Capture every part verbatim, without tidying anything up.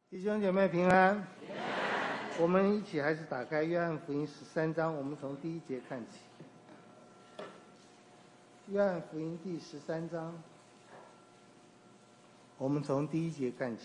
弟兄姐妹平安。我们一起还是打开约翰福音十三章，我们从第一节看起。约翰福音第十三章，我们从第一节看起。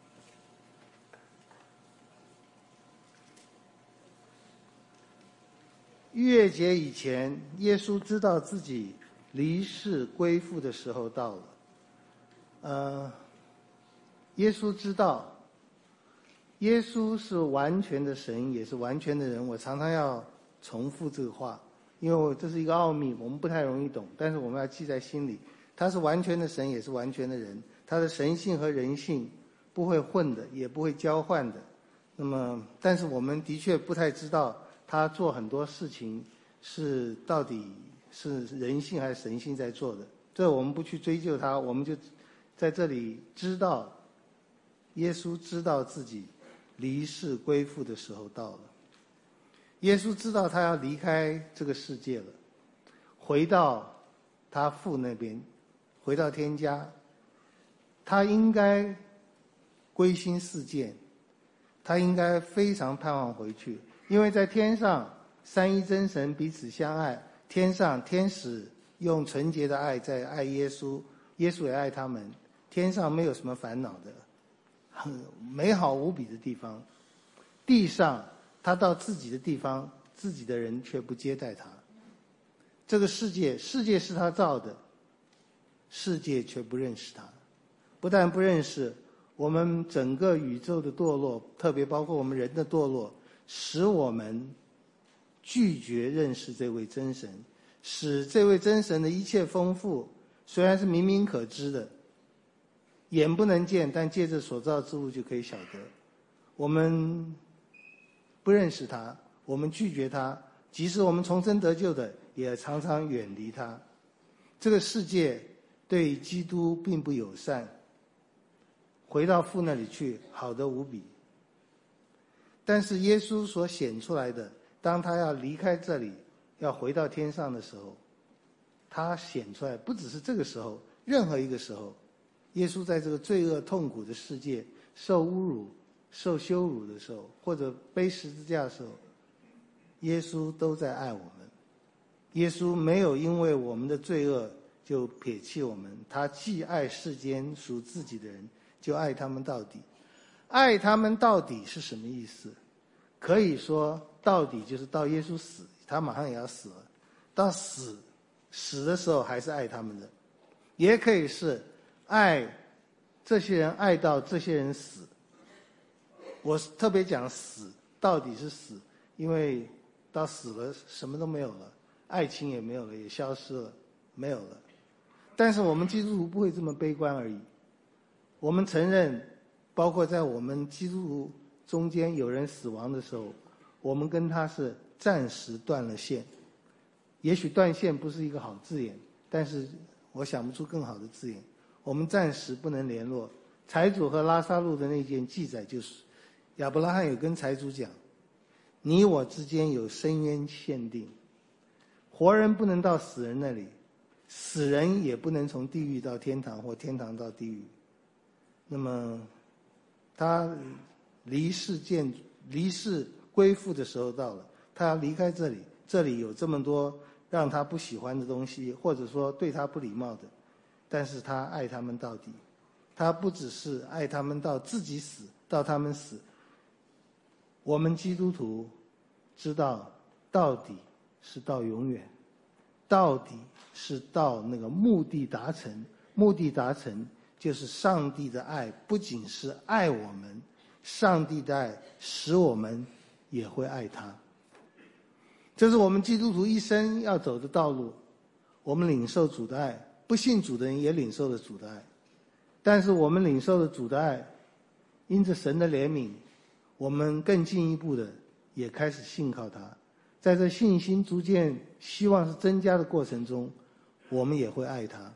逾越节以前，耶稣知道自己离世归父的时候到了。呃，耶稣知道。耶稣是完全的神，也是完全的人。我常常要重复这个话，因为这是一个奥秘，我们不太容易懂，但是我们要记在心里。他是完全的神，也是完全的人，他的神性和人性不会混的，也不会交换的。那么，但是我们的确不太知道他做很多事情是到底是人性还是神性在做的。这我们不去追究他，我们就在这里知道，耶稣知道自己离世归父的时候到了。耶稣知道他要离开这个世界了，回到他父那边，回到天家。他应该归心似箭，他应该非常盼望回去，因为在天上三一真神彼此相爱，天上天使用纯洁的爱在爱耶稣，耶稣也爱他们，天上没有什么烦恼的，很美好无比的地方。地上他到自己的地方，自己的人却不接待他。这个世界世界是他造的，世界却不认识他。不但不认识，我们整个宇宙的堕落，特别包括我们人的堕落，使我们拒绝认识这位真神，使这位真神的一切丰富虽然是明明可知的，眼不能见，但借着所造之物就可以晓得。我们不认识他，我们拒绝他，即使我们重生得救的，也常常远离他。这个世界对基督并不友善，回到父那里去，好得无比。但是耶稣所显出来的，当他要离开这里，要回到天上的时候，他显出来不只是这个时候，任何一个时候，耶稣在这个罪恶痛苦的世界受侮辱受羞辱的时候，或者背十字架的时候，耶稣都在爱我们。耶稣没有因为我们的罪恶就撇弃我们，他既爱世间属自己的人，就爱他们到底。爱他们到底是什么意思？可以说到底就是到耶稣死，他马上也要死了，到死死的时候还是爱他们的。也可以是爱这些人，爱到这些人死。我特别讲死，到底是死，因为到死了什么都没有了，爱情也没有了，也消失了，没有了。但是我们基督徒不会这么悲观而已。我们承认，包括在我们基督徒中间有人死亡的时候，我们跟他是暂时断了线。也许断线不是一个好字眼，但是我想不出更好的字眼。我们暂时不能联络。财主和拉撒路的那件记载就是，亚伯拉罕有跟财主讲，你我之间有深渊限定，活人不能到死人那里，死人也不能从地狱到天堂或天堂到地狱。那么他离世见离世归父的时候到了，他要离开这里，这里有这么多让他不喜欢的东西，或者说对他不礼貌的，但是他爱他们到底。他不只是爱他们到自己死，到他们死。我们基督徒知道，到底是到永远，到底是到那个目的达成。目的达成就是上帝的爱不仅是爱我们，上帝的爱使我们也会爱他。这是我们基督徒一生要走的道路。我们领受主的爱，不信主的人也领受了主的爱。但是我们领受了主的爱，因着神的怜悯，我们更进一步的也开始信靠他。在这信心逐渐希望是增加的过程中，我们也会爱他。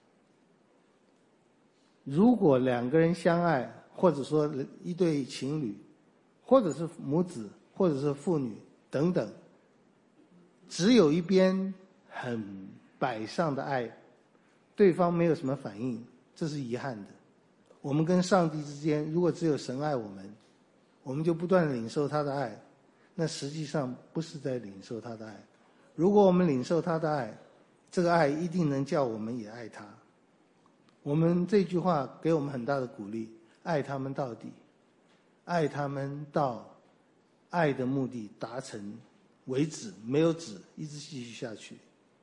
如果两个人相爱，或者说一对情侣，或者是母子，或者是父女等等，只有一边很摆上的爱，对方没有什么反应，这是遗憾的。 我们跟上帝之间，如果只有神爱我们，我们就不断地领受他的爱，那实际上不是在领受他的爱。如果我们领受他的爱，这个爱一定能叫我们也爱他。我们这句话给我们很大的鼓励，爱他们到底，爱他们到爱的目的达成为止，没有止，一直继续下去。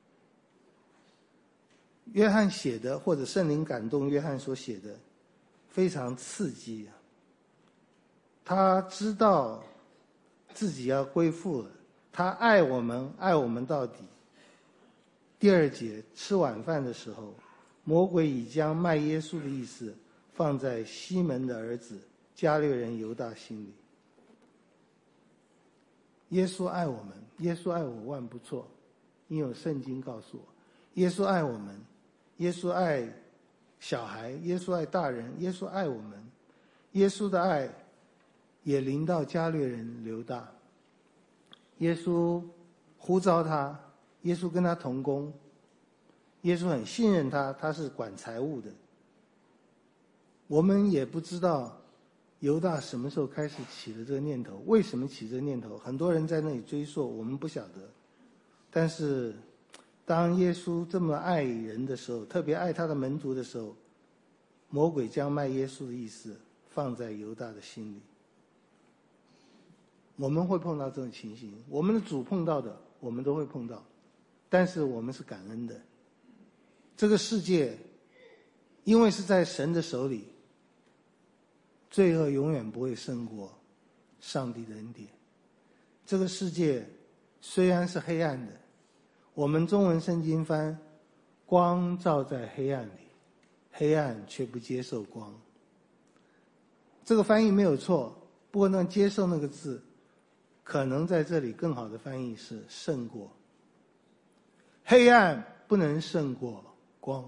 约翰写的，或者圣灵感动约翰所写的，非常刺激啊。他知道自己要归父了，他爱我们，爱我们到底。第二节，吃晚饭的时候，魔鬼已将卖耶稣的意思放在西门的儿子加略人犹大心里。耶稣爱我们，耶稣爱我万不错，因有圣经告诉我，耶稣爱我们，耶稣爱小孩，耶稣爱大人，耶稣爱我们，耶稣的爱也临到加略人犹大。耶稣呼召他，耶稣跟他同工，耶稣很信任他，他是管财务的。我们也不知道犹大什么时候开始起了这个念头，为什么起这个念头？很多人在那里追溯，我们不晓得。但是当耶稣这么爱人的时候，特别爱他的门徒的时候，魔鬼将卖耶稣的意思放在犹大的心里。我们会碰到这种情形，我们的主碰到的我们都会碰到，但是我们是感恩的。这个世界因为是在神的手里，罪恶永远不会胜过上帝的恩典。这个世界虽然是黑暗的，我们中文圣经翻光照在黑暗里，黑暗却不接受光。这个翻译没有错，不过那接受那个字可能在这里更好的翻译是胜过。黑暗不能胜过光，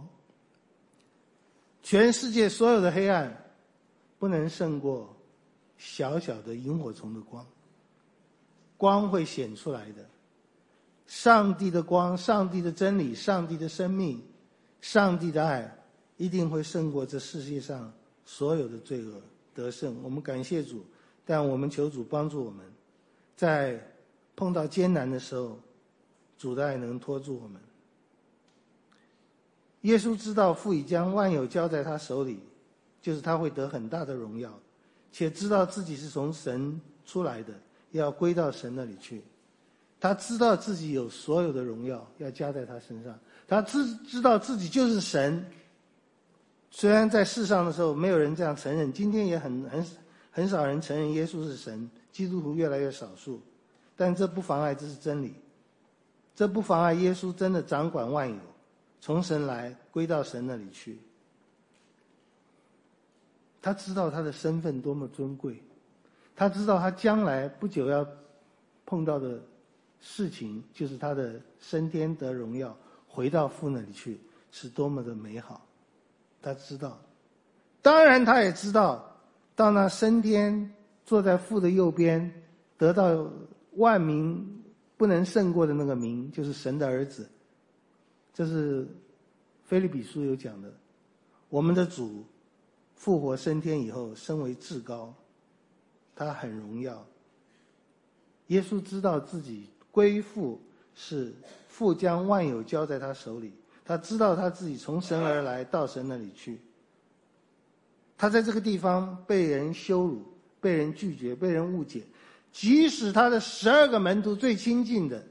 全世界所有的黑暗不能胜过小小的萤火虫的光。光会显出来的，上帝的光，上帝的真理，上帝的生命，上帝的爱一定会胜过这世界上所有的罪恶，得胜。我们感谢主，但我们求主帮助我们，在碰到艰难的时候，主的爱能拖住我们。耶稣知道父已将万有交在他手里，就是他会得很大的荣耀，且知道自己是从神出来的，要归到神那里去。他知道自己有所有的荣耀要加在他身上，他知知道自己就是神。虽然在世上的时候没有人这样承认，今天也很很很少人承认耶稣是神，基督徒越来越少数，但这不妨碍这是真理，这不妨碍耶稣真的掌管万有，从神来归到神那里去。他知道他的身份多么尊贵，他知道他将来不久要碰到的事情，就是他的升天得荣耀，回到父那里去，是多么的美好。他知道，当然他也知道，到那升天坐在父的右边，得到万民不能胜过的那个名，就是神的儿子。这是腓立比书有讲的，我们的主复活升天以后升为至高，他很荣耀。耶稣知道自己归父，是父将万有交在他手里，他知道他自己从神而来，到神那里去。他在这个地方被人羞辱，被人拒绝，被人误解，即使他的十二个门徒最亲近的，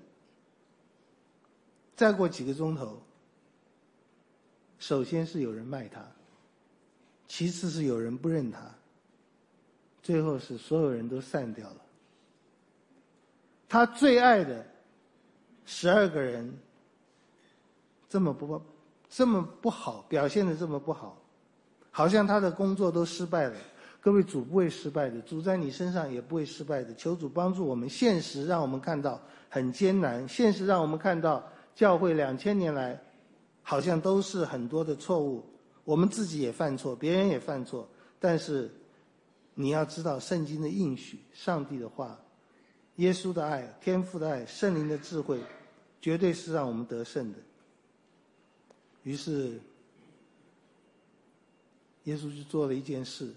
再过几个钟头，首先是有人卖他，其次是有人不认他，最后是所有人都散掉了。他最爱的十二个人这么不这么不好，表现得这么不好，好像他的工作都失败了。各位，主不会失败的，主在你身上也不会失败的。求主帮助我们，现实让我们看到很艰难，现实让我们看到教会两千年来好像都是很多的错误，我们自己也犯错，别人也犯错，但是你要知道圣经的应许，上帝的话，耶稣的爱，天父的爱，圣灵的智慧，绝对是让我们得胜的。于是耶稣就做了一件事，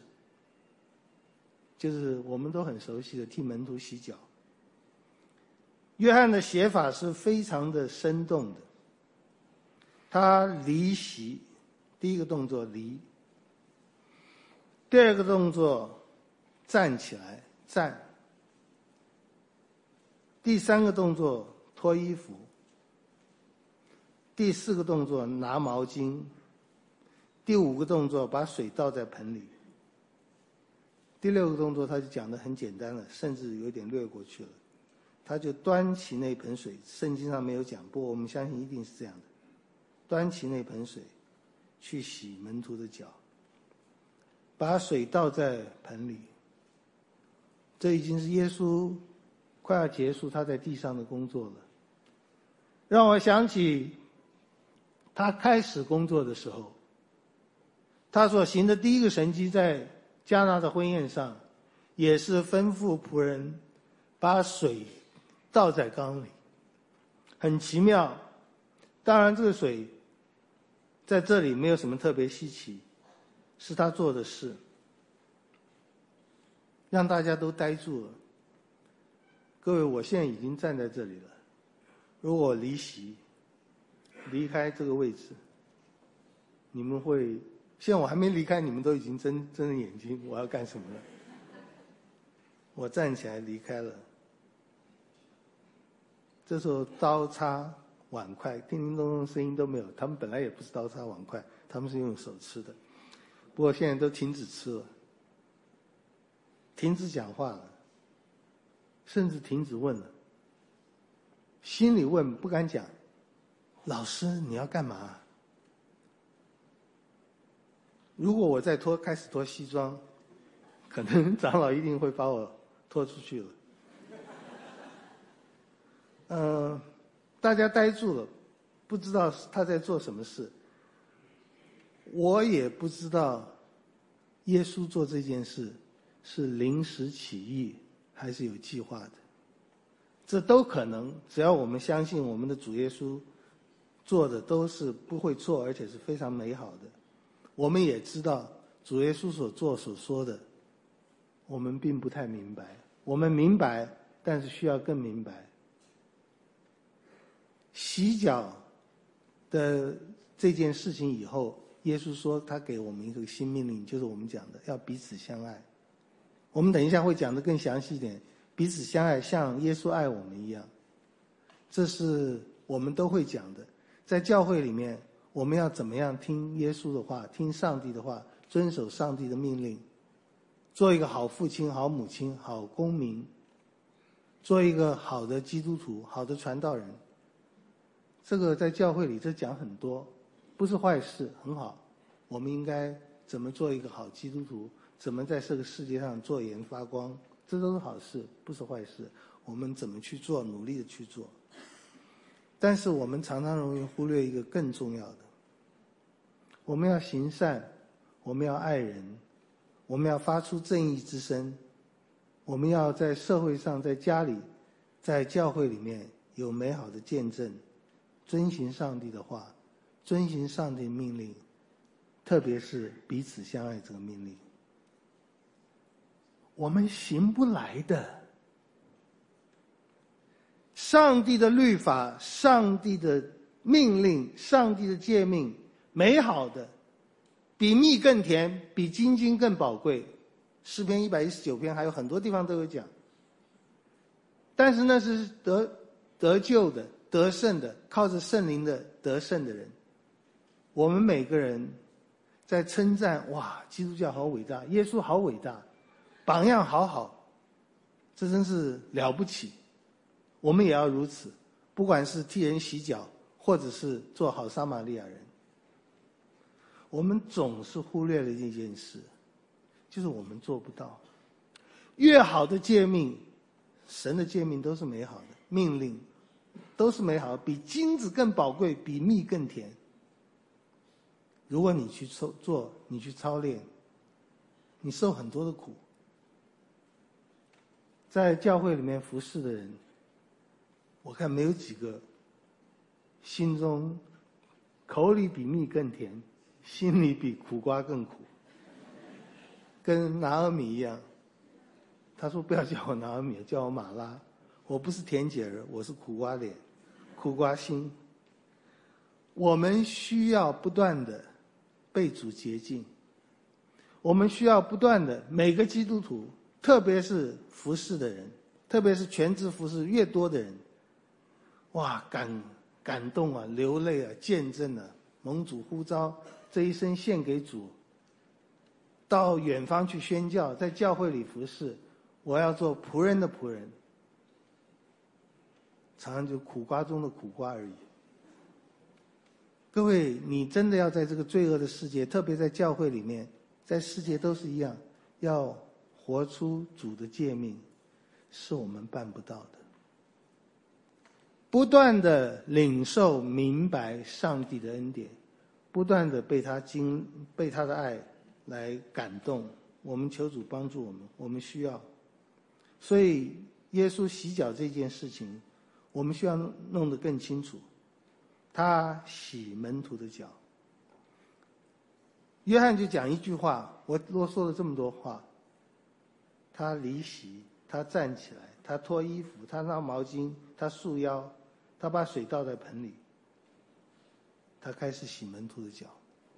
就是我们都很熟悉的替门徒洗脚。约翰的写法是非常的生动的，他离席，第一个动作离，第二个动作站起来站，第三个动作脱衣服，第四个动作拿毛巾，第五个动作把水倒在盆里，第六个动作他就讲得很简单了，甚至有点略过去了。他就端起那盆水，圣经上没有讲，不过我们相信一定是这样的，端起那盆水去洗门徒的脚，把水倒在盆里。这已经是耶稣快要结束他在地上的工作了，让我想起他开始工作的时候，他所行的第一个神迹在迦拿的婚宴上，也是吩咐仆人把水倒在缸里，很奇妙。当然这个水在这里没有什么特别稀奇，是他做的事，让大家都呆住了。各位，我现在已经站在这里了，如果我离席离开这个位置，你们会，现在我还没离开，你们都已经睁睁着眼睛，我要干什么了？我站起来离开了。这时候刀叉碗筷叮叮咚咚声音都没有，他们本来也不是刀叉碗筷，他们是用手吃的，不过现在都停止吃了，停止讲话了，甚至停止问了，心里问不敢讲，老师你要干嘛？如果我再脱开始脱西装，可能长老一定会把我拖出去了。呃，大家呆住了，不知道他在做什么事。我也不知道耶稣做这件事是临时起意还是有计划的，这都可能，只要我们相信我们的主耶稣做的都是不会错，而且是非常美好的。我们也知道主耶稣所做所说的我们并不太明白，我们明白，但是需要更明白。洗脚的这件事情以后，耶稣说他给我们一个新命令，就是我们讲的要彼此相爱。我们等一下会讲得更详细一点，彼此相爱像耶稣爱我们一样，这是我们都会讲的。在教会里面，我们要怎么样听耶稣的话，听上帝的话，遵守上帝的命令，做一个好父亲、好母亲、好公民，做一个好的基督徒、好的传道人。这个在教会里这讲很多，不是坏事，很好。我们应该怎么做一个好基督徒，怎么在这个世界上做盐发光，这都是好事，不是坏事。我们怎么去做，努力的去做。但是我们常常容易忽略一个更重要的，我们要行善，我们要爱人，我们要发出正义之声，我们要在社会上，在家里，在教会里面有美好的见证，遵行上帝的话，遵行上帝的命令，特别是彼此相爱这个命令。我们行不来的。上帝的律法，上帝的命令，上帝的诫命，美好的，比蜜更甜，比金金更宝贵。诗篇一百一十九篇还有很多地方都有讲。但是那是得得救的，得胜的，靠着圣灵的得胜的人。我们每个人在称赞，哇，基督教好伟大，耶稣好伟大，榜样好好，这真是了不起。我们也要如此，不管是替人洗脚，或者是做好撒玛利亚人。我们总是忽略了一件事，就是我们做不到。越好的诫命，神的诫命都是美好的，命令都是美好的，比金子更宝贵，比蜜更甜。如果你去做，你去操练，你受很多的苦。在教会里面服侍的人，我看没有几个心中口里比蜜更甜，心里比苦瓜更苦。 跟拿俄米一样，他说不要叫我拿俄米，叫我马拉，我不是甜姐儿，我是苦瓜脸，苦瓜心。我们需要不断的被主洁净，我们需要不断的，每个基督徒，特别是服侍的人，特别是全职服侍越多的人，哇，感感动啊，流泪啊，见证啊，蒙主呼召，这一生献给主，到远方去宣教，在教会里服侍，我要做仆人的仆人，常常就苦瓜中的苦瓜而已。各位，你真的要在这个罪恶的世界，特别在教会里面，在世界都是一样，要活出主的诫命，是我们办不到的。不断的领受明白上帝的恩典，不断的被他经被他的爱来感动，我们求主帮助我们，我们需要。所以耶稣洗脚这件事情，我们需要弄得更清楚。他洗门徒的脚。约翰就讲一句话，我啰嗦了这么多话。他离席，他站起来，他脱衣服，他拿毛巾，他束腰，他把水倒在盆里，他开始洗门徒的脚。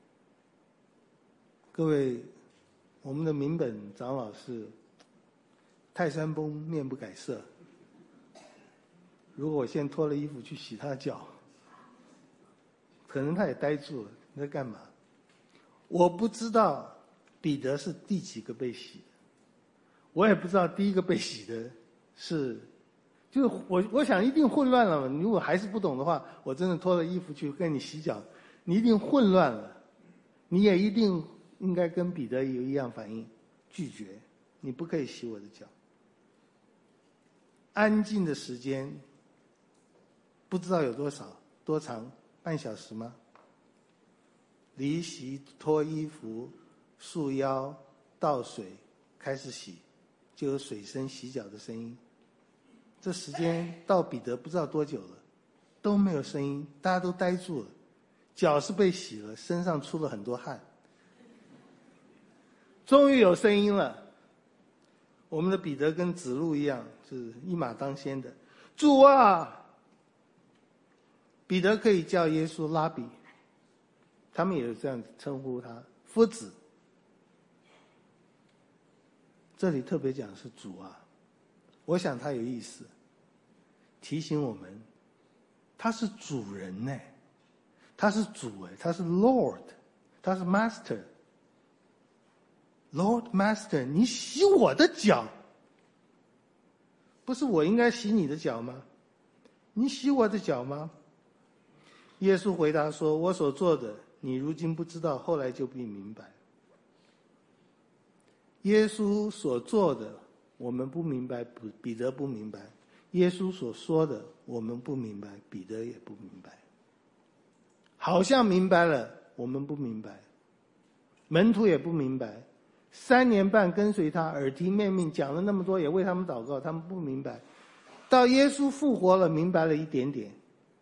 各位，我们的明本长老是泰山崩，面不改色。如果我现在脱了衣服去洗他的脚，可能他也呆住了，你在干嘛？我不知道彼得是第几个被洗的，我也不知道第一个被洗的是，就是我我想一定混乱了。如果还是不懂的话，我真的脱了衣服去跟你洗脚，你一定混乱了，你也一定应该跟彼得有一样反应，拒绝，你不可以洗我的脚。安静的时间不知道有多少多长，半小时吗？离席，脱衣服，束腰，倒水，开始洗，就有水声洗脚的声音。这时间到彼得不知道多久了，都没有声音，大家都呆住了，脚是被洗了，身上出了很多汗。终于有声音了，我们的彼得跟子路一样，是一马当先的。主啊！彼得可以叫耶稣拉比，他们也是这样称呼他，夫子。这里特别讲是主啊，我想他有意思，提醒我们，他是主人呢，他是主哎，他是 Lord， 他是 Master。Lord Master， 你洗我的脚，不是我应该洗你的脚吗？你洗我的脚吗？耶稣回答说，我所做的你如今不知道，后来就必明白。耶稣所做的我们不明白，彼得不明白，耶稣所说的我们不明白，彼得也不明白。好像明白了，我们不明白，门徒也不明白，三年半跟随他，耳提面命，讲了那么多，也为他们祷告，他们不明白。到耶稣复活了，明白了一点点。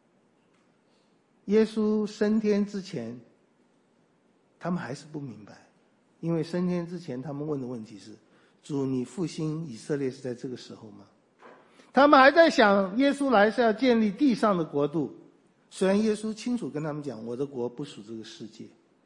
耶稣升天之前，他们还是不明白，因为升天之前他们问的问题是，主，你复兴以色列是在这个时候吗？他们还在想耶稣来是要建立地上的国度，虽然耶稣清楚跟他们讲，我的国不属这个世界。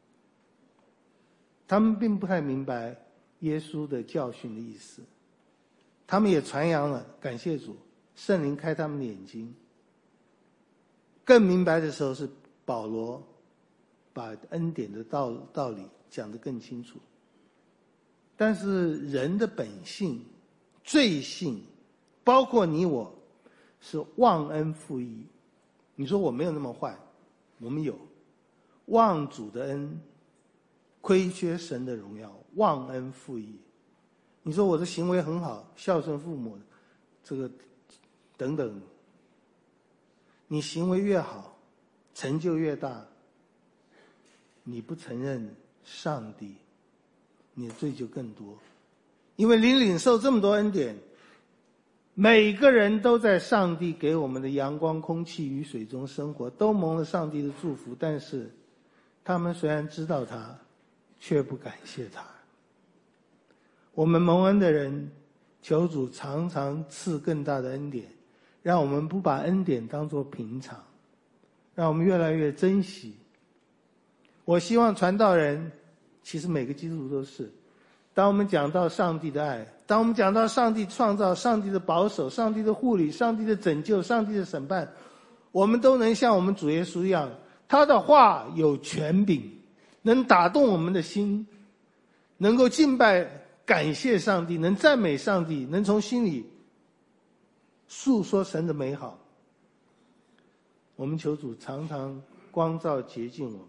他们并不太明白耶稣的教训的意思，他们也传扬了，感谢主，圣灵开他们的眼睛。更明白的时候是保罗把恩典的道道理讲得更清楚。但是人的本性、罪性，包括你我，是忘恩负义。你说我没有那么坏，我们有忘主的恩，亏缺神的荣耀，忘恩负义。你说我的行为很好，孝顺父母，这个等等，你行为越好，成就越大，你不承认上帝，你的罪就更多。因为你领受这么多恩典，每个人都在上帝给我们的阳光、空气、雨水中生活，都蒙了上帝的祝福，但是他们虽然知道他，却不感谢他。 我们蒙恩的人，求主常常赐更大的恩典，让我们不把恩典当作平常，让我们越来越珍惜。我希望传道人，其实每个基督徒都是，当我们讲到上帝的爱，当我们讲到上帝创造、上帝的保守、上帝的护理、上帝的拯救、上帝的审判，我们都能像我们主耶稣一样，他的话有权柄，能打动我们的心，能够敬拜感谢上帝，能赞美上帝，能从心里诉说神的美好。我们求主常常光照洁净我们。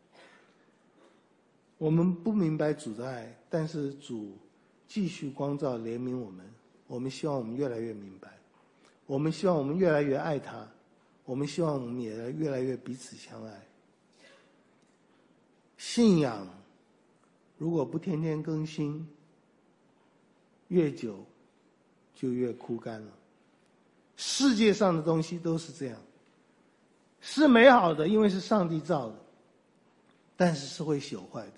我们不明白主的爱，但是主继续光照怜悯我们。我们希望我们越来越明白，我们希望我们越来越爱他，我们希望我们也越来越彼此相爱。信仰如果不天天更新，越久就越枯干了。世界上的东西都是这样，是美好的，因为是上帝造的，但是是会朽坏的。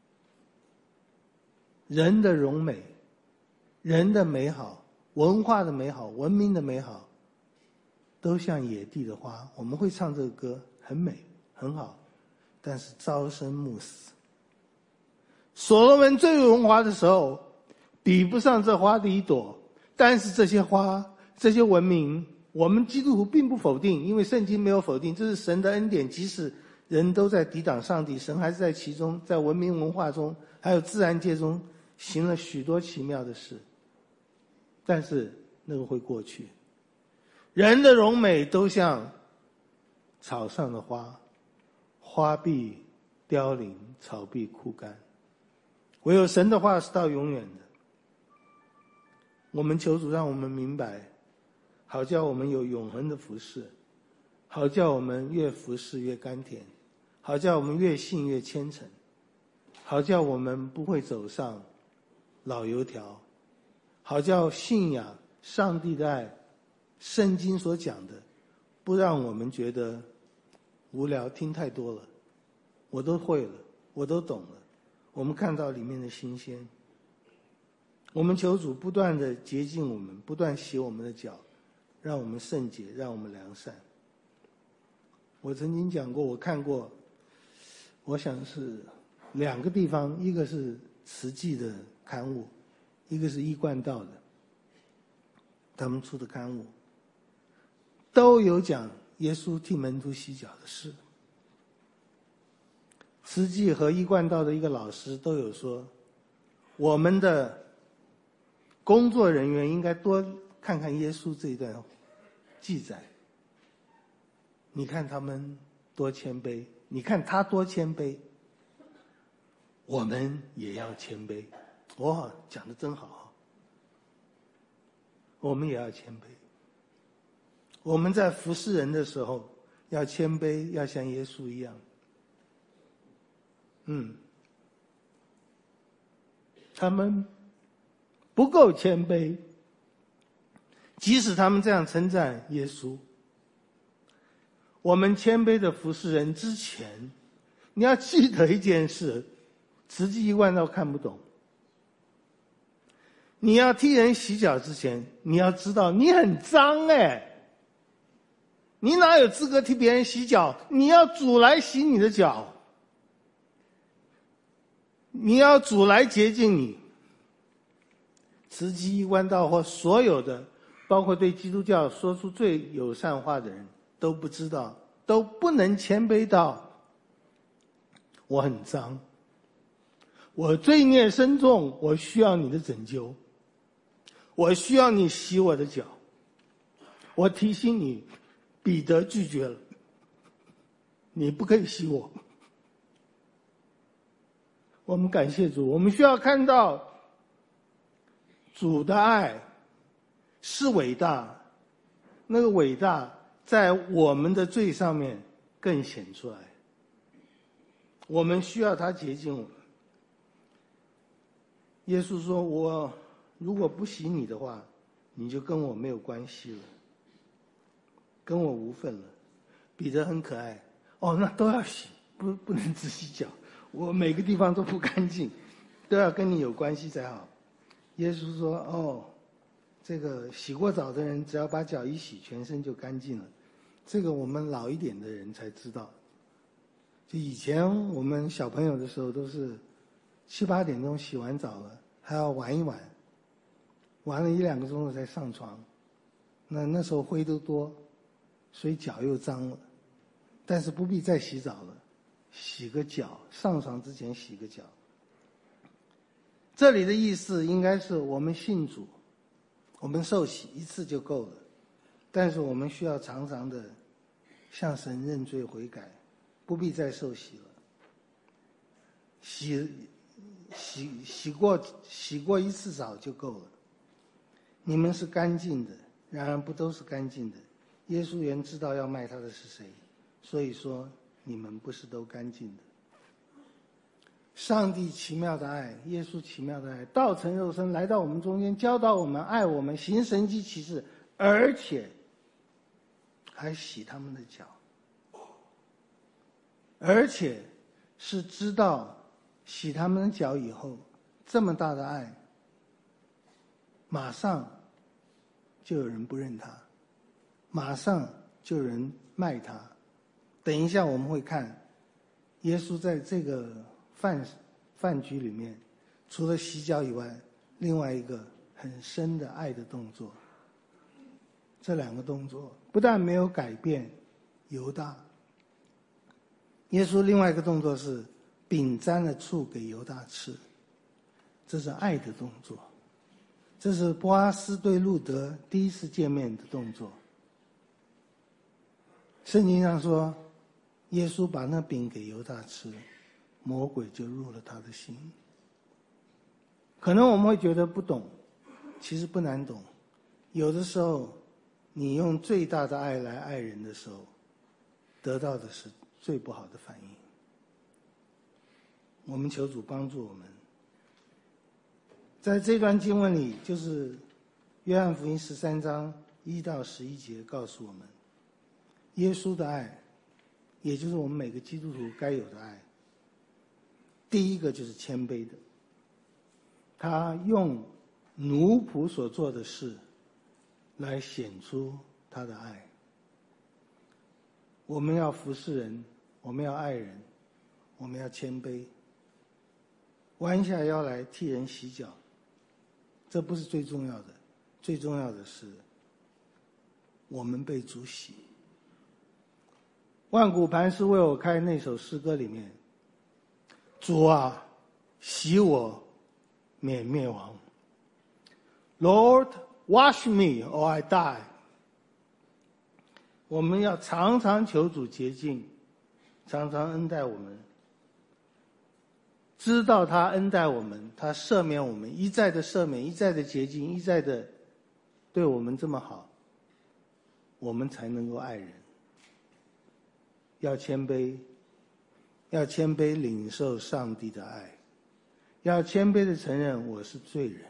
人的荣美，人的美好，文化的美好，文明的美好，都像野地的花。我们会唱这个歌，很美很好，但是朝生暮死。所罗门最荣华的时候比不上这花的一朵，但是这些花，这些文明，我们基督徒并不否定，因为圣经没有否定，这是神的恩典。即使人都在抵挡上帝，神还是在其中，在文明文化中还有自然界中行了许多奇妙的事，但是那个会过去。人的荣美都像草上的花，花必凋零，草必枯干，唯有神的话是到永远的。我们求主让我们明白，好叫我们有永恒的服事，好叫我们越服事越甘甜，好叫我们越信越虔诚，好叫我们不会走上老油条，好叫信仰上帝的爱，圣经所讲的不让我们觉得无聊，听太多了，我都会了，我都懂了，我们看到里面的新鲜。我们求主不断的洁净我们，不断洗我们的脚，让我们圣洁，让我们良善。我曾经讲过，我看过，我想是两个地方，一个是慈济的刊物，一个是一贯道的，他们出的刊物都有讲耶稣替门徒洗脚的事。慈济和一贯道的一个老师都有说，我们的工作人员应该多看看耶稣这一段记载。你看他们多谦卑，你看他多谦卑，我们也要谦卑。哇，讲得真好，我们也要谦卑。我们在服侍人的时候要谦卑，要像耶稣一样。嗯，他们不够谦卑，即使他们这样称赞耶稣。我们谦卑的服侍人之前，你要记得一件事，慈济一贯道看不懂。你要替人洗脚之前，你要知道你很脏哎，你哪有资格替别人洗脚？你要主来洗你的脚，你要主来洁净你。慈济一贯道或所有的，包括对基督教说出最友善话的人，都不知道，都不能谦卑到我很脏，我罪孽深重，我需要你的拯救，我需要你洗我的脚。我提醒你，彼得拒绝了，你不可以洗我。我们感谢主，我们需要看到主的爱是伟大，那个伟大在我们的罪上面更显出来。我们需要他洁净我们。耶稣说，我如果不洗你的话，你就跟我没有关系了，跟我无份了。彼得很可爱，哦，那都要洗，不不能只洗脚，我每个地方都不干净，都要跟你有关系才好。 耶稣说：“哦，这个洗过澡的人，只要把脚一洗，全身就干净了。这个我们老一点的人才知道。就以前我们小朋友的时候，都是七八点钟洗完澡了，还要玩一玩，玩了一两个钟头才上床。那那时候灰都多，所以脚又脏了。但是不必再洗澡了，洗个脚，上床之前洗个脚。这里的意思应该是我们信主，我们受洗一次就够了，但是我们需要常常的向神认罪悔改，不必再受洗了。洗洗洗过洗过一次澡就够了。你们是干净的，然而不都是干净的。耶稣原知道要卖他的是谁，所以说你们不是都干净的。上帝奇妙的爱，耶稣奇妙的爱，道成肉身来到我们中间，教导我们，爱我们，行神迹奇事，而且还洗他们的脚，而且是知道洗他们的脚以后，这么大的爱，马上就有人不认他，马上就有人卖他。等一下我们会看，耶稣在这个饭饭局里面，除了洗脚以外，另外一个很深的爱的动作。这两个动作不但没有改变犹大，耶稣另外一个动作是饼沾了醋给犹大吃，这是爱的动作。这是波阿斯对路德第一次见面的动作。圣经上说，耶稣把那饼给犹大吃，魔鬼就入了他的心。可能我们会觉得不懂，其实不难懂。有的时候你用最大的爱来爱人的时候，得到的是最不好的反应。我们求主帮助我们。在这段经文里，就是约翰福音十三章一到十一节告诉我们，耶稣的爱，也就是我们每个基督徒该有的爱。第一个就是谦卑的，他用奴仆所做的事来显出他的爱。我们要服侍人，我们要爱人，我们要谦卑，弯下腰来替人洗脚，这不是最重要的，最重要的是我们被主洗。万古磐石为我开那首诗歌里面，主啊，洗我免灭亡。 Lord, wash me or I die。 我们要常常求主洁净，常常恩待我们，知道他恩待我们，他赦免我们，一再的赦免，一再的洁净，一再的对我们这么好，我们才能够爱人。要谦卑，要谦卑领受上帝的爱，要谦卑的承认我是罪人，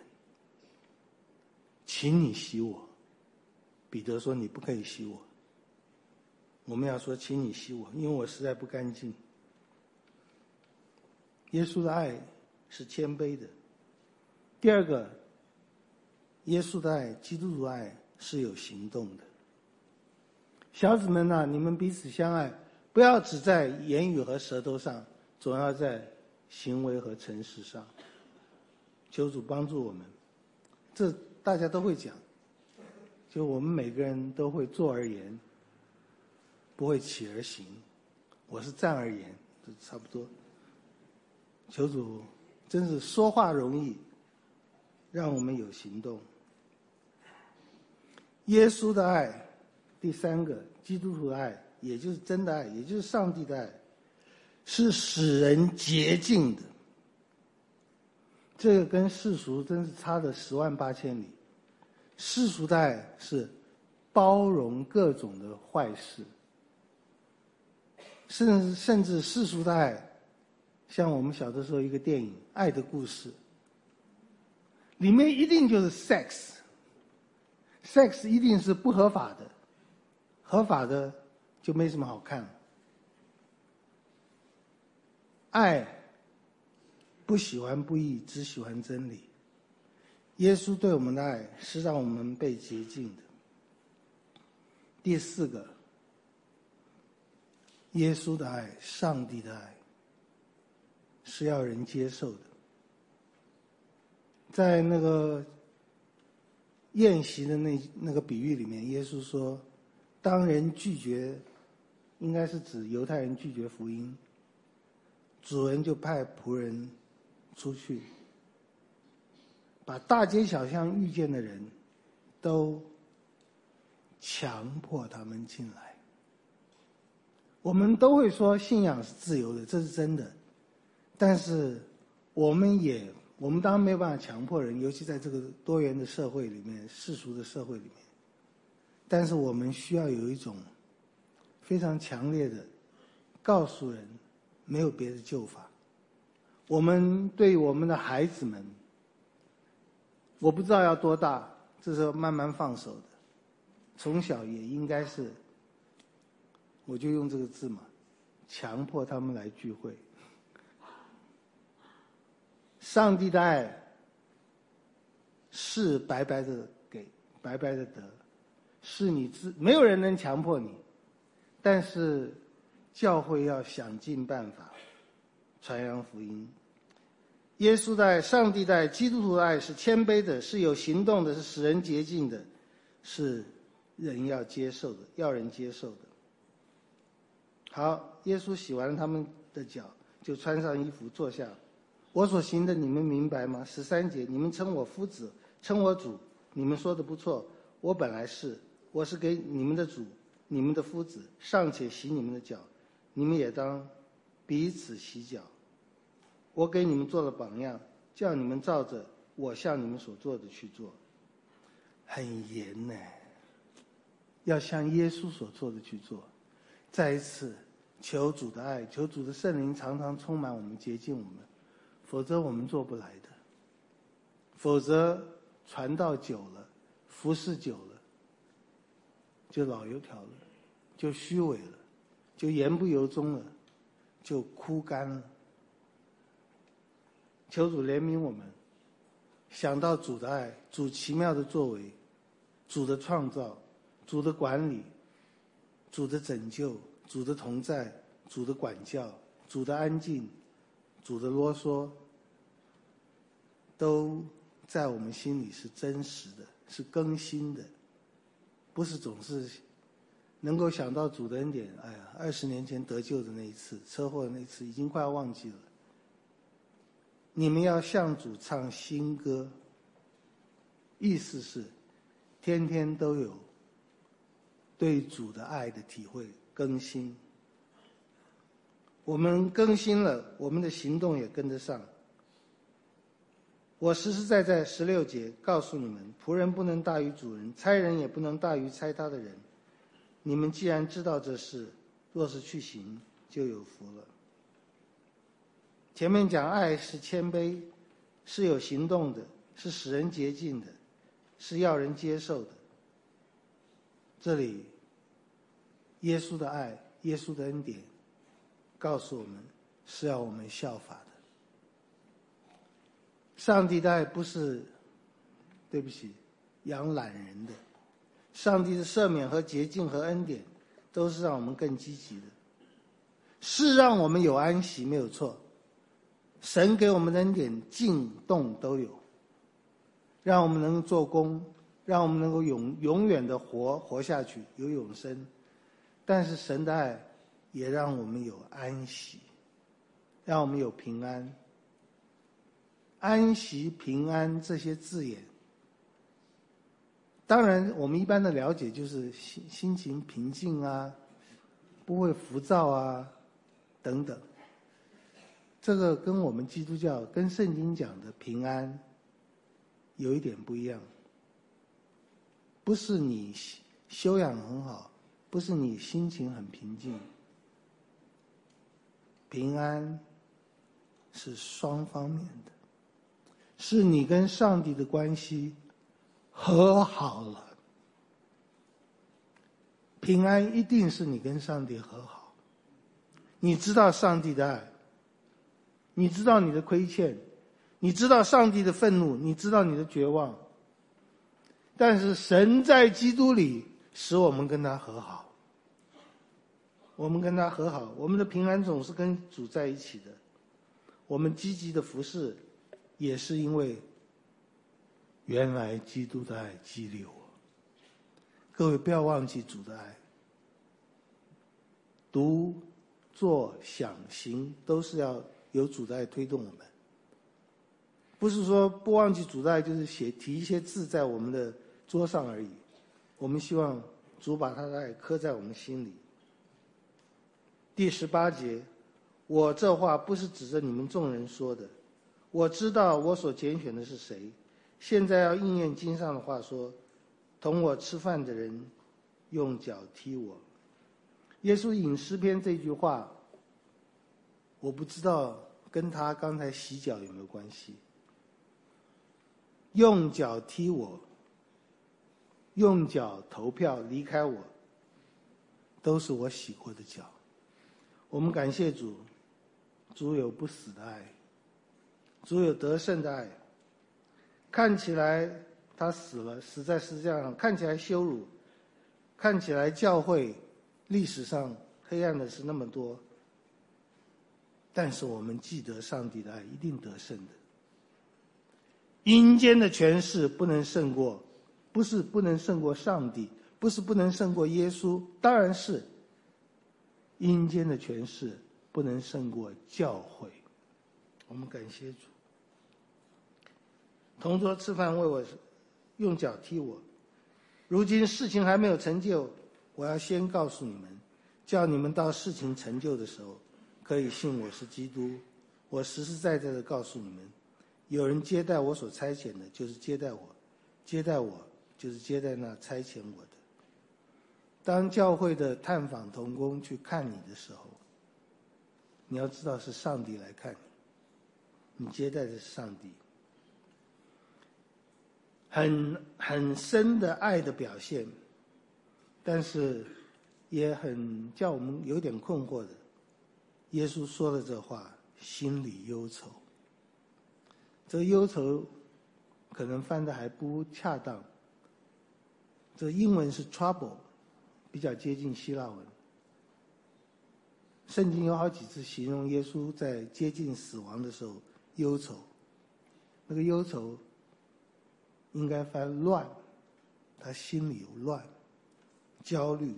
请你洗我。彼得说你不可以洗我，我们要说请你洗我，因为我实在不干净。耶稣的爱是谦卑的。第二个，耶稣的爱，基督徒的爱是有行动的。小子们啊，你们彼此相爱，不要只在言语和舌头上，总要在行为和诚实上。求主帮助我们，这大家都会讲，就我们每个人都会坐而言，不会起而行。我是站而言，这差不多。求主真是说话容易，让我们有行动。耶稣的爱，第三个，基督徒的爱，也就是真的爱，也就是上帝的爱，是使人洁净的。这个跟世俗真是差了十万八千里。世俗的爱是包容各种的坏事，甚至甚至世俗的爱，像我们小的时候一个电影《爱的故事》，里面一定就是 sex， sex 一定是不合法的，合法的就没什么好看。爱不喜欢不义，只喜欢真理。 耶稣对我们的爱是让我们被洁净的。第四个，耶稣的爱，上帝的爱是要人接受的。在那个宴席的那那个比喻里面，耶稣说，当人拒绝，应该是指犹太人拒绝福音，主人就派仆人出去，把大街小巷遇见的人都强迫他们进来。我们都会说信仰是自由的，这是真的，但是我们也我们当然没有办法强迫人，尤其在这个多元的社会里面，世俗的社会里面，但是我们需要有一种非常强烈的告诉人没有别的救法。我们对我们的孩子们，我不知道要多大，这是慢慢放手的，从小也应该是，我就用这个字嘛，强迫他们来聚会。上帝的爱是白白的给，白白的得，是你自没有人能强迫你，但是教会要想尽办法传扬福音。耶稣的爱，上帝的爱，基督徒的爱是谦卑的，是有行动的，是使人洁净的，是人要接受的，要人接受的。好，耶稣洗完了他们的脚，就穿上衣服坐下。我所行的你们明白吗？十三节，你们称我夫子，称我主，你们说的不错，我本来是，我是给你们的主，你们的夫子，尚且洗你们的脚，你们也当彼此洗脚。我给你们做了榜样，叫你们照着我向你们所做的去做。很严呢，要像耶稣所做的去做。再一次求主的爱，求主的圣灵常常充满我们，洁净我们，否则我们做不来的。否则传道久了，服侍久了，就老油条了，就虚伪了，就言不由衷了，就枯干了。求主怜悯我们，想到主的爱，主奇妙的作为，主的创造，主的管理，主的拯救，主的同在，主的管教，主的安静，主的啰嗦，都在我们心里是真实的，是更新的，不是总是能够想到主的恩典。哎呀，二十年前得救的那一次，车祸的那一次，已经快要忘记了。你们要向主唱新歌，意思是天天都有对主的爱的体会更新。我们更新了，我们的行动也跟得上。我实实在在十六节告诉你们，仆人不能大于主人，差人也不能大于差他的人。你们既然知道这事，若是去行，就有福了。前面讲爱是谦卑，是有行动的，是使人洁净的，是要人接受的。这里耶稣的爱，耶稣的恩典告诉我们，是要我们效法的。上帝的爱不是，对不起，养懒人的。上帝的赦免和洁净和恩典都是让我们更积极的，是让我们有安息，没有错。神给我们的恩典静动都有，让我们能做工，让我们能够永永远的活活下去，有永生。但是神的爱也让我们有安息，让我们有平安。安息、平安这些字眼，当然我们一般的了解就是心心情平静啊，不会浮躁啊等等。这个跟我们基督教跟圣经讲的平安有一点不一样，不是你修养很好，不是你心情很平静。平安是双方面的，是你跟上帝的关系和好了。平安一定是你跟上帝和好，你知道上帝的爱，你知道你的亏欠， 你知道上帝的愤怒，你知道你的绝望，但是神在基督里使我们跟他和好，我们跟他和好，我们的平安总是跟主在一起的。我们积极的服侍，也是因为原来基督的爱激励我。各位不要忘记主的爱，读、做、想、行都是要有主的爱推动我们。不是说不忘记主的爱，就是写提一些字在我们的桌上而已。我们希望主把他的爱刻在我们心里。第十八节，我这话不是指着你们众人说的，我知道我所拣选的是谁。现在要应验经上的话说，同我吃饭的人用脚踢我。耶稣引诗篇这句话，我不知道跟他刚才洗脚有没有关系。用脚踢我，用脚投票离开我，都是我洗过的脚。我们感谢主，主有不死的爱，主有得胜的爱。看起来他死了，死在十字架上，看起来羞辱，看起来教会历史上黑暗的是那么多，但是我们记得上帝的爱一定得胜的。阴间的权势不能胜过，不是不能胜过上帝，不是不能胜过耶稣，当然是阴间的权势不能胜过教会。我们感谢主。同桌吃饭为我用脚踢我，如今事情还没有成就，我要先告诉你们，叫你们到事情成就的时候可以信我是基督。我实实在在的告诉你们，有人接待我所差遣的，就是接待我；接待我，就是接待那差遣我的。当教会的探访同工去看你的时候，你要知道是上帝来看你，你接待的是上帝。很很深的爱的表现，但是也很叫我们有点困惑的。耶稣说了这话，心里忧愁。这忧愁可能翻得还不恰当，这英文是 trouble， 比较接近希腊文。圣经有好几次形容耶稣在接近死亡的时候忧愁，那个忧愁应该翻乱，他心里有乱、焦虑。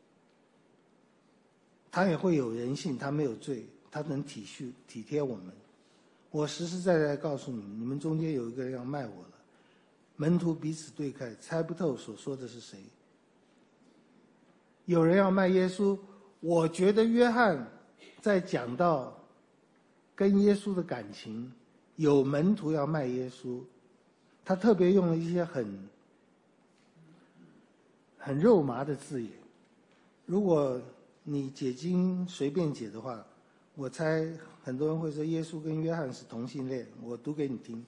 他也会有人性，他没有罪，他能体恤体贴我们。我实实在在告诉你们，你们中间有一个人要卖我了。门徒彼此对看，猜不透所说的是谁。有人要卖耶稣，我觉得约翰在讲到跟耶稣的感情，有门徒要卖耶稣，他特别用了一些很很肉麻的字眼。如果你解经随便解的话，我猜很多人会说耶稣跟约翰是同性恋。我读给你听。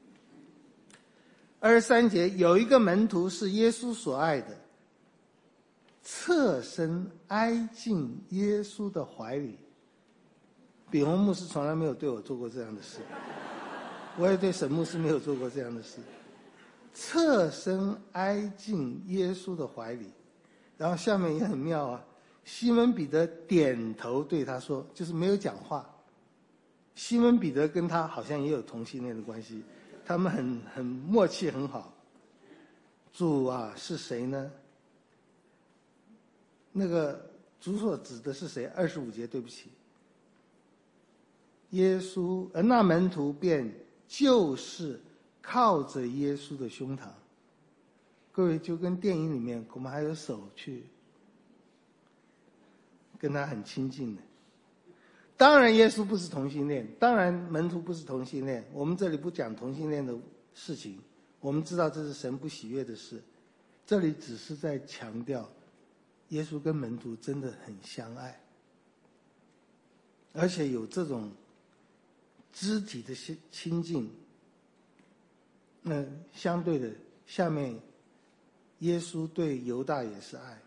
二十三节，有一个门徒是耶稣所爱的，侧身挨进耶稣的怀里。炳宏牧师从来没有对我做过这样的事，我也对沈牧师没有做过这样的事。侧身挨进耶稣的怀里，然后下面也很妙啊，西门彼得点头对他说，就是没有讲话。西门彼得跟他好像也有同性恋的关系，他们很很默契很好。主啊，是谁呢？那个主所指的是谁？二十五节，对不起。耶稣，呃，那门徒便就是靠着耶稣的胸膛。各位，就跟电影里面我们还有手去跟他很亲近的。当然耶稣不是同性恋，当然门徒不是同性恋，我们这里不讲同性恋的事情，我们知道这是神不喜悦的事。这里只是在强调耶稣跟门徒真的很相爱，而且有这种肢体的亲近。那相对的，下面耶稣对犹大也是爱。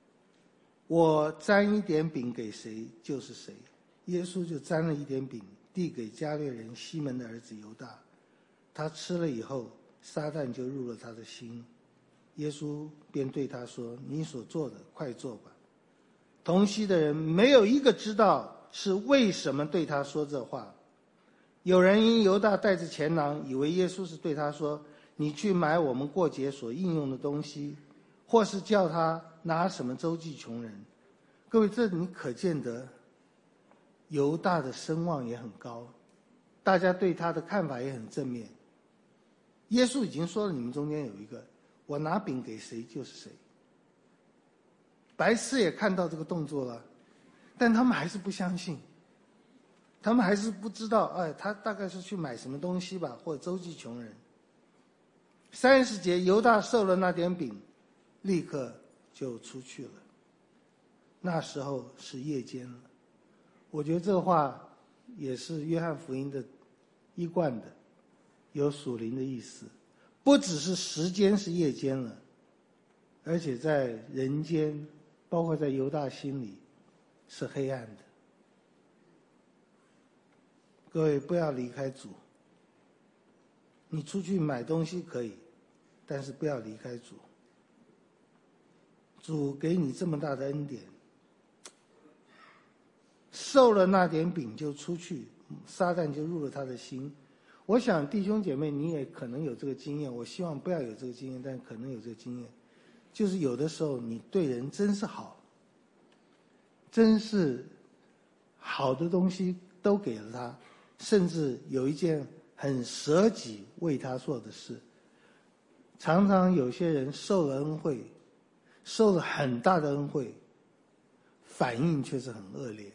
我沾一点饼给谁就是谁，耶稣就沾了一点饼递给加略人西门的儿子犹大。他吃了以后，撒旦就入了他的心。耶稣便对他说：你所做的，快做吧。同席的人没有一个知道是为什么对他说这话。有人因犹大带着钱囊，以为耶稣是对他说：你去买我们过节所应用的东西，或是叫他拿什么周济穷人。各位，这你可见得犹大的声望也很高，大家对他的看法也很正面。耶稣已经说了，你们中间有一个，我拿饼给谁就是谁。白痴也看到这个动作了，但他们还是不相信，他们还是不知道，哎，他大概是去买什么东西吧，或者周济穷人。三十节，犹大受了那点饼，立刻就出去了。那时候是夜间了。我觉得这话也是约翰福音的一贯的，有属灵的意思。不只是时间是夜间了，而且在人间，包括在犹大心里，是黑暗的。各位不要离开主。你出去买东西可以，但是不要离开主。主给你这么大的恩典，受了那点饼就出去，撒旦就入了他的心。我想弟兄姐妹你也可能有这个经验，我希望不要有这个经验，但可能有这个经验，就是有的时候你对人真是好，真是好的东西都给了他，甚至有一件很舍己为他做的事。常常有些人受了恩惠，受了很大的恩惠，反应却是很恶劣。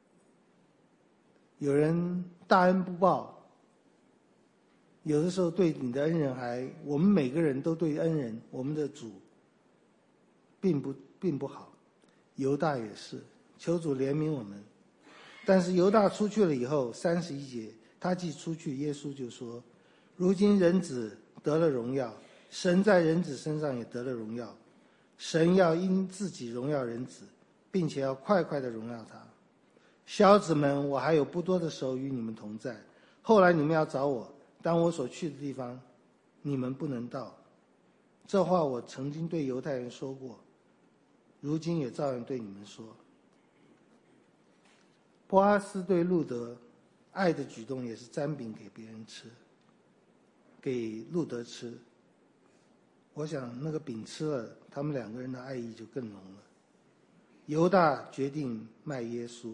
有人大恩不报，有的时候对你的恩人还，我们每个人都对恩人，我们的主并不并不好。犹大也是，求主怜悯我们。但是犹大出去了以后，三十一节，他既出去，耶稣就说：如今人子得了荣耀，神在人子身上也得了荣耀，神要因自己荣耀人子，并且要快快地荣耀他。小子们，我还有不多的时候与你们同在，后来你们要找我，当我所去的地方，你们不能到。这话我曾经对犹太人说过，如今也照样对你们说。波阿斯对路德爱的举动也是沾饼给别人吃，给路德吃。我想那个饼吃了，他们两个人的爱意就更浓了。犹大决定卖耶稣。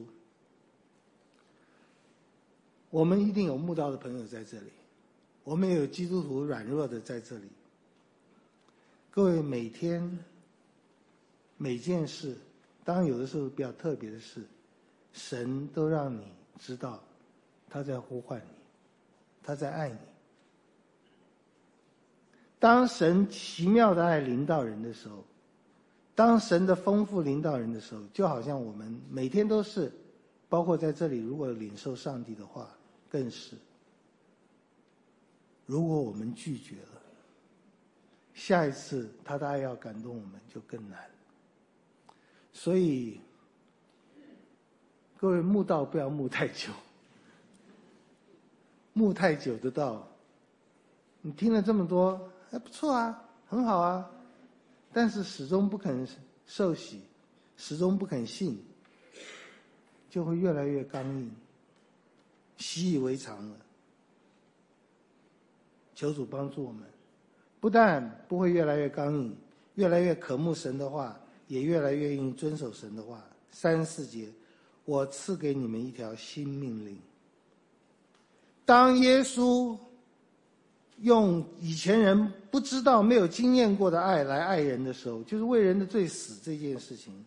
我们一定有慕道的朋友在这里，我们也有基督徒软弱的在这里。各位，每天每件事，当然有的时候比较特别的事，神都让你知道他在呼唤你，他在爱你。当神奇妙的爱临到人的时候，当神的丰富临到人的时候，就好像我们每天都是，包括在这里如果领受上帝的话更是。如果我们拒绝了，下一次他的爱要感动我们就更难。所以各位慕道不要慕太久，慕太久的道，你听了这么多还不错啊，很好啊，但是始终不肯受洗，始终不肯信，就会越来越刚硬，习以为常了。求主帮助我们，不但不会越来越刚硬，越来越渴慕神的话，也越来越愿意遵守神的话。三十四节，我赐给你们一条新命令。当耶稣用以前人不知道没有经验过的爱来爱人的时候，就是为人的罪死这件事情，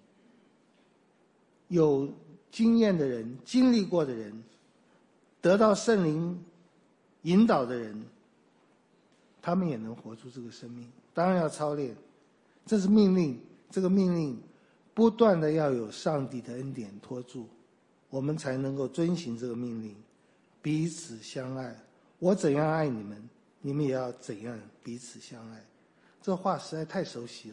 有经验的人，经历过的人，得到圣灵引导的人，他们也能活出这个生命。当然要操练，这是命令，这个命令不断的要有上帝的恩典托住，我们才能够遵行这个命令，彼此相爱。我怎样爱你们，你们也要怎样彼此相爱。这话实在太熟悉了。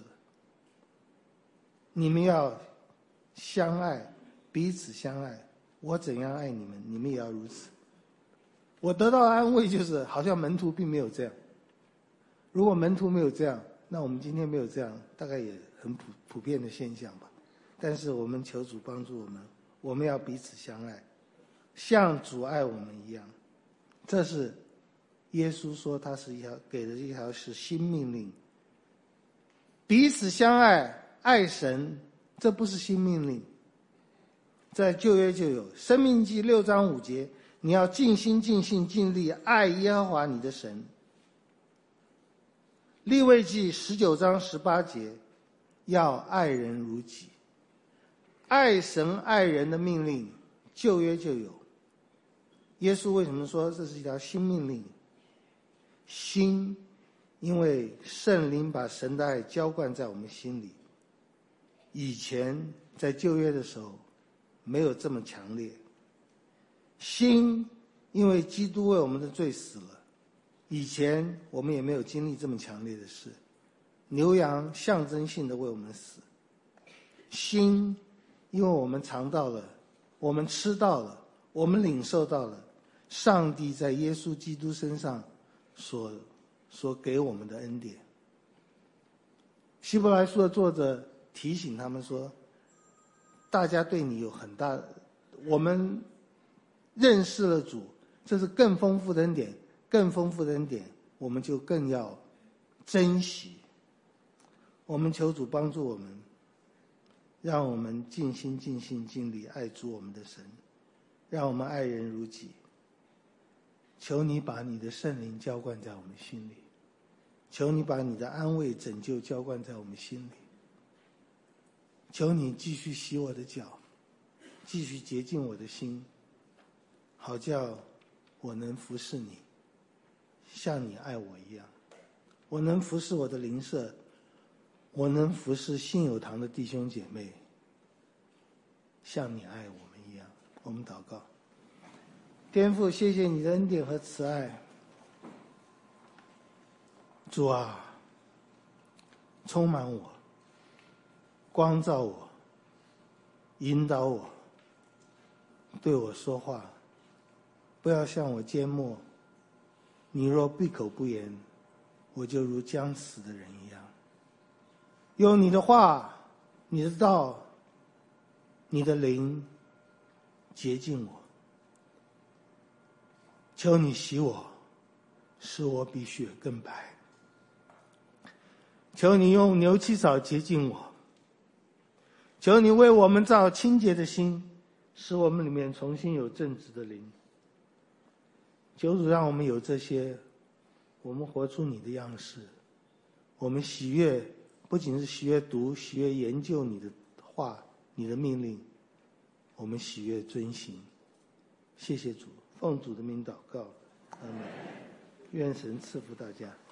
你们要相爱，彼此相爱，我怎样爱你们，你们也要如此。 我得到的安慰就是好像门徒并没有这样。如果门徒没有这样，那我们今天没有这样，大概也很普普遍的现象吧。但是我们求主帮助我们，我们要彼此相爱，像主爱我们一样。这是耶稣说他是一条给的一条是新命令。彼此相爱，爱神，这不是新命令，在旧约就有。申命记六章五节，你要尽心尽性尽力爱耶和华你的神。利未记十九章十八节，要爱人如己。爱神爱人的命令，旧约就有。耶稣为什么说这是一条新命令？新，因为圣灵把神的爱浇灌在我们心里。以前在旧约的时候，没有这么强烈。新，因为基督为我们的罪死了。以前我们也没有经历这么强烈的事，牛羊象征性的为我们死。新，因为我们尝到了，我们吃到了，我们领受到了上帝在耶稣基督身上所所给我们的恩典。希伯来书的作者提醒他们说，大家对你有很大，我们认识了主，这是更丰富的恩典，更丰富的恩典，我们就更要珍惜。我们求主帮助我们，让我们尽心尽性尽力爱主我们的神，让我们爱人如己。求你把你的圣灵浇灌在我们心里，求你把你的安慰拯救浇灌在我们心里，求你继续洗我的脚，继续洁净我的心，好叫我能服侍你，像你爱我一样。我能服侍我的邻舍，我能服侍信友堂的弟兄姐妹，像你爱我们一样。我们祷告。天父，谢谢你的恩典和慈爱。主啊，充满我，光照我，引导我，对我说话，不要向我缄默。你若闭口不言，我就如将死的人一样。用你的话，你的道，你的灵洁净我。求你洗我，使我比雪更白。求你用牛膝草洁净我。求你为我们造清洁的心，使我们里面重新有正直的灵。求主让我们有这些，我们活出你的样式。我们喜悦，不仅是喜悦读，喜悦研究你的话，你的命令，我们喜悦遵行。谢谢主，奉主的名祷告，阿们。愿神赐福大家。